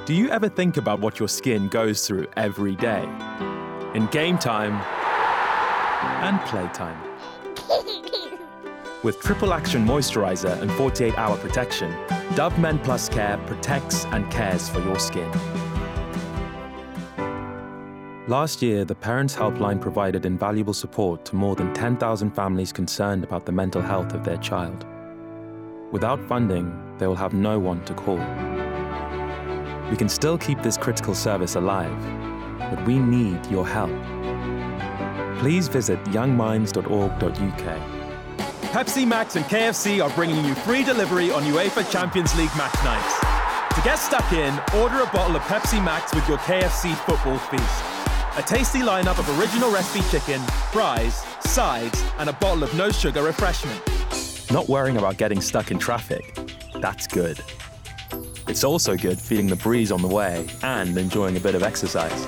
Do you ever think about what your skin goes through every day? In game time and playtime. With triple action moisturizer and 48-hour protection, Dove Men Plus Care protects and cares for your skin. Last year, the Parents Helpline provided invaluable support to more than 10,000 families concerned about the mental health of their child. Without funding, they will have no one to call. We can still keep this critical service alive, but we need your help. Please visit youngminds.org.uk. Pepsi Max and KFC are bringing you free delivery on UEFA Champions League match nights. To get stuck in, order a bottle of Pepsi Max with your KFC football feast. A tasty lineup of original recipe chicken, fries, sides, and a bottle of no-sugar refreshment. Not worrying about getting stuck in traffic? That's good. It's also good feeling the breeze on the way and enjoying a bit of exercise.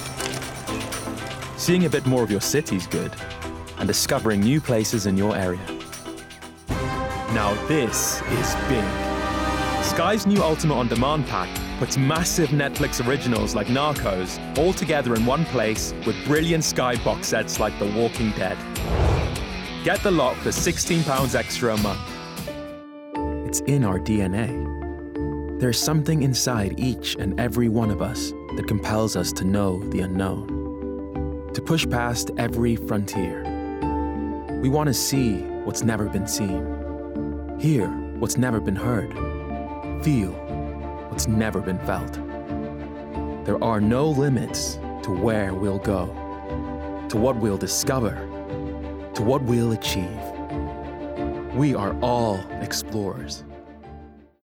Seeing a bit more of your city's good, and discovering new places in your area. Now this is big. Sky's new Ultimate On Demand pack puts massive Netflix originals like Narcos all together in one place with brilliant Sky box sets like The Walking Dead. Get the lot for £16 extra a month. It's in our DNA. There's something inside each and every one of us that compels us to know the unknown, to push past every frontier. We want to see what's never been seen, hear what's never been heard, feel what's never been felt. There are no limits to where we'll go, to what we'll discover, to what we'll achieve. We are all explorers.